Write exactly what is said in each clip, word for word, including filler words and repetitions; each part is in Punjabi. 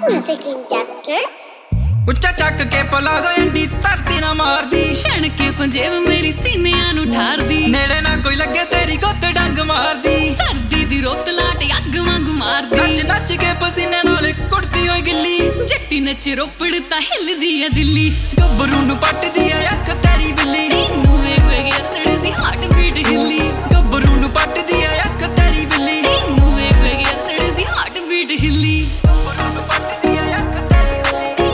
Music injector. ਉੱਚਾ ਚੱਕ ਕੇ ਪਲਾਜ਼ੋ ਐਂਡੀ ਧਰਤੀ ਨਾ ਮਾਰਦੀ ਛਣ ਕੇ ਪੰਜੇਬ ਮੇਰੀ ਸੀਨਿਆਂ ਨੂੰ ਠਾਰਦੀ ਨੇੜੇ ਨਾ ਕੋਈ ਲੱਗੇ ਤੇਰੀ ਗੁੱਤ ਡੰਗ ਮਾਰਦੀ ਸਰਦੀ ਦੀ ਰੁੱਤ ਲਾਟ ਅੱਗ ਵਾਂਗੂ ਮਾਰਦੀ ਨੱਚ ਨੱਚ ਕੇ ਪਸੀਨੇ ਨਾਲ ਕੁੜਤੀ ਹੋਈ ਗਿੱਲੀ ਜੱਟੀ ਨੱਚ ਰੋਪੜ ਤਾਂ ਹਿੱਲਦੀ ਆ ਦਿੱਲੀ ਗੱਭਰੂ ਨੂੰ ਪੱਟਦੀ ਆ ਅੱਖ ਤੇਰੀ ਬਿੱਲੀ ਤੈਨੂੰ ਵੇਖ ਵੇਖ ਅਲੜ ਦੀ ਹਾਰਟ ਬੀਟ ਹਿੱਲੀ ਗੱਭਰੂ ਨੂੰ ਪੱਟਦੀ ਆ ਅੱਖ ਤੇਰੀ ਬਿੱਲੀ ਤੈਨੂੰ ਵੇਖ ਵੇਖ ਅਲੜ ਦੀ ਹਾਰਟ ਬੀਟ ਹਿੱਲੀ ਗੱਭਰੂ ਨੂੰ ਪੱਟਦੀ ਆ ਅੱਖ ਤੇਰੀ ਬਿੱਲੀ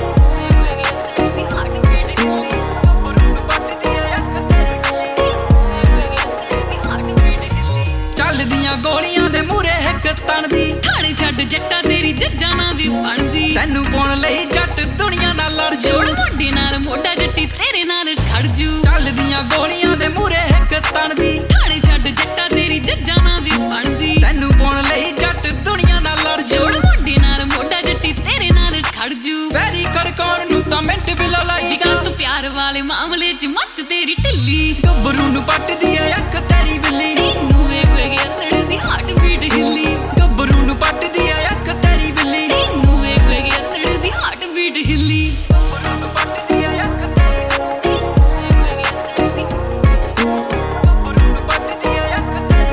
ਚੱਲਦੀਆਂ ਗੋਲੀਆਂ ਦੇ ਮੂਰੇ ਇੱਕ ਤਣਦੀ ਥਾਣੇ ਛੱਡ ਜੱਟਾ ਤੇਰੀ ਜੱਜਾਂ ਨਾਲ ਵੀ ਬਣਦੀ ਤੈਨੂੰ ਪਾਉਣ ਲਈ ਜੱਟ ਦੁਨੀਆ ਨਾਲ ਲੜ ਜੂ ਜੋੜ ਮੋਢੇ ਨਾਲ ਮੋਢਾ ਜੱਟੀ ਤੇਰੇ ਨਾਲ ਖੜ ਜੂ ਚੱਲਦੀਆਂ ਗੋਲੀਆਂ ਦੇ ਮੂਰੇ ਇੱਕ ਤਣਦੀ ਥਾਣੇ ਛੱਡ ਜੱਟਾ ਤੇਰੀ ਜੱਜਾਂ ਨਾਲ ਵੀ ਬਣਦੀ ਤੈਨੂੰ ਪਾਉਣ ਲਈ ਜੱਟ ਦੁਨੀਆ ਨਾਲ ਲੜ ਜੂ ਜੋੜ ਮੋਢੇ ਨਾਲ ਮੋਢਾ ਜੱਟੀ ਤੇਰੇ ਨਾਲ ਖੜ ਜੂ ਵੈਰੀ ਖੜਕਾਉਣ ਨੂੰ ਤਾਂ ਮਿੰਟ ਬਿਲਾ ਲਾਈਦਾ ਤੂੰ ਪਿਆਰ ਵਾਲੇ ਮਾਮਲੇ 'ਚ ਮੱਤ ਤੇਰੀ ਢਿੱਲੀ ਗੱਭਰੂ ਨੂੰ ਪੱਟਦੀ ਆ ਅੱਖ ਤੇਰੀ ਬਿੱਲੀ ਤੈਨੂੰ ਵੇਖ ਵੇਖ ਅਲੜ ਦੀ ਹਾਰਟ ਬੀਟ ਹਿੱਲੀ ਗੱਭਰੂ ਨੂੰ ਪੱਟਦੀ ਆ ਅੱਖ ਤੇਰੀ ਬਿੱਲੀ ਤੈਨੂੰ ਵੇਖ ਵੇਖ ਅਲੜ ਦੀ ਹਾਰਟ ਬੀਟ ਹਿੱਲੀ ਗੱਭਰੂ ਨੂੰ ਪੱਟਦੀ ਆ ਅੱਖ ਤੇਰੀ ਬਿੱਲੀ ਗੱਭਰੂ ਨੂੰ ਪੱਟਦੀ ਆ ਅੱਖ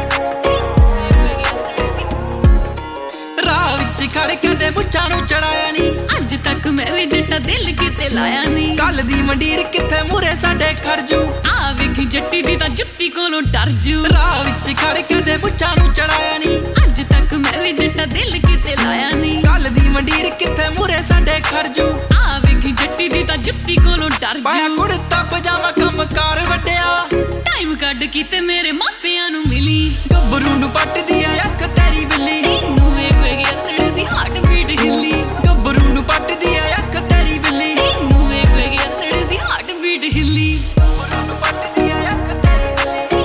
ਤੇਰੀ ਰਾਹ ਵਿੱਚ ਖੜ ਕੇ ਮੁੱਛਾਂ ਨੂੰ ਚੜਾਇਆ ਨੀ ਅੱਜ ਤੱਕ ਮੈਂ ਵੀ ਜੱਟਾ ਦਿਲ ਕਿਤੇ ਲਾਇਆ ਨਹੀਂ ਕੱਲ ਦੀ ਮੰਡੀਰ ਕਿੱਥੇ ਮੂਰੇ ਸਾਡੇ ਖੜ ਜੂ ਆ ਵੇਖੀ ਜੱਟੀ ਦੀ ਤਾਂ ਜੁੱਤੀ ਕੋਲੋਂ ਡਰ ਜੂ ਰਾਹ ਵਿੱਚ ਖੜ ਕੇ ਮੁੱਛਾਂ ਨੂੰ ਚੜਾਇਆ ਨੀ ਅੱਜ ਤੱਕ ਮੈਂ ਵੀ ਜੱਟਾ ਦਿਲ ਕਿਤੇ ਲਾਇਆ ਨਹੀਂ ਕੱਲ ਦੀ ਮੰਡੀਰ ਕਿੱਥੇ ਮੂਰੇ ਸਾਡੇ ਖੜ ਜੂ ਆ ਵੇਖੀ ਜੱਟੀ ਦੀ ਤਾਂ ਜੁੱਤੀ ਕੋਲੋਂ ਡਰ ਪਾਇਆ ਜੂ ਕੁੜਤਾ ਪਜਾਮਾ ਕੰਮ ਕਾਰ ਵੱਡਿਆ ਟਾਈਮ ਕੱਢ ਕਿਤੇ ਮੇਰੇ ਮਾਪਿਆਂ ਨੂੰ ਮਿਲੀ ਗੱਭਰੂ ਨੂੰ ਪੱਟਦੀ ਆ ਅੱਖ ਤੇਰੀ ਬਿੱਲੀ ਤੈਨੂੰ ਵੇਖ ਵੇਖ ਅਲੜ ਦੀ ਹਾਰਟ ਬੀਟ ਹਿੱਲੀ ਗੱਭਰੂ ਨੂੰ ਪੱਟਦੀ ਆ ਅੱਖ ਤੇਰੀ ਬਿੱਲੀ ਤੈਨੂੰ ਵੇਖ ਵੇਖ ਅਲੜ ਦੀ ਹਾਰਟ ਬੀਟ ਹਿੱਲੀ ਗੱਭਰੂ ਨੂੰ ਪੱਟਦੀ ਆ ਅੱਖ ਤੇਰੀ ਬਿੱਲੀ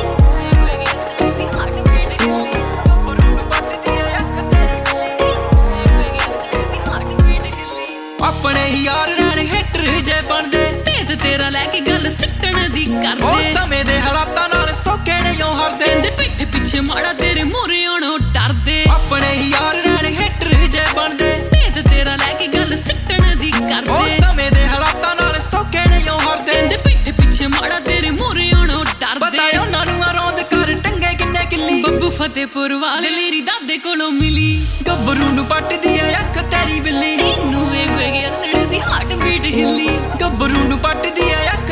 ਗੱਭਰੂ ਨੂੰ ਪੱਟਦੀ ਆ ਅੱਖ ਤੇਰੀ ਬਿੱਲੀ ਆਪਣੇ ਹੀ ਯਾਰ ਰਹਿਣ ਹਿੱਟਰ ਜੇ ਬਣਦੇ ਭੇਤ ਤੇਰਾ ਲੈ ਕੇ ਗੱਲ ਸਿੱਟਣ ਦੀ ਉਹ ਕਰਦੇ ਸਮੇਂ ਦੇ ਹਾਲਾਤਾਂ ਨਾਲ ਸੌਖੇ ਨਹੀਂ ਉਹ ਹਰਦੇ ਕਹਿੰਦੇ ਪਿੱਠ ਪਿੱਛੇ ਮਾੜਾ ਤੇਰੇ ਮੂਹਰੇ ਆਉਣੋਂ ਡਰਦੇ ਆਪਣੇ ਹੀ ਯਾਰ ਰਹਿਣ ਹਿੱਟਰ ਜੇ ਬਣਦੇ ਭੇਤ ਤੇਰਾ ਲੈ ਕੇ ਗੱਲ ਸਿੱਟਣ ਦੀ ਉਹ ਕਰਦੇ ਸਮੇਂ ਦੇ ਹਾਲਾਤਾਂ ਨਾਲ ਸੌਖੇ ਨਹੀਂ ਉਹ ਹਰਦੇ ਕਹਿੰਦੇ ਪਿੱਠ ਪਿੱਛੇ ਮਾੜਾ ਤੇਰੇ ਮੂਹਰੇ ਆਉਣੋਂ ਪਤਾ ਡਰਦੇ ਉਹਨਾਂ ਨੂੰ ਅਰੋਂਦ ਕਰ ਟੰਗੇ ਕਿੰਨੇ ਕਿੱਲੀ ਬੱਬੂ ਫਤਿਹਪੁਰ ਵਾਲੇ ਲੀਰੀ ਦਾਦੇ ਕੋਲੋਂ ਮਿਲੀ ਗੱਭਰੂ ਨੂੰ ਪੱਟਦੀ ਆ ਅੱਖ ਤੇਰੀ ਬਿੱਲੀ ਤੈਨੂੰ ਵੇਖ ਵੇਖ ਅਲੜ ਦੀ ਹਾਰਟ ਬੀਟ ਹਿੱਲੀ ਗੱਭਰੂ ਨੂੰ ਪੱਟਦੀ ਆ ਅੱਖ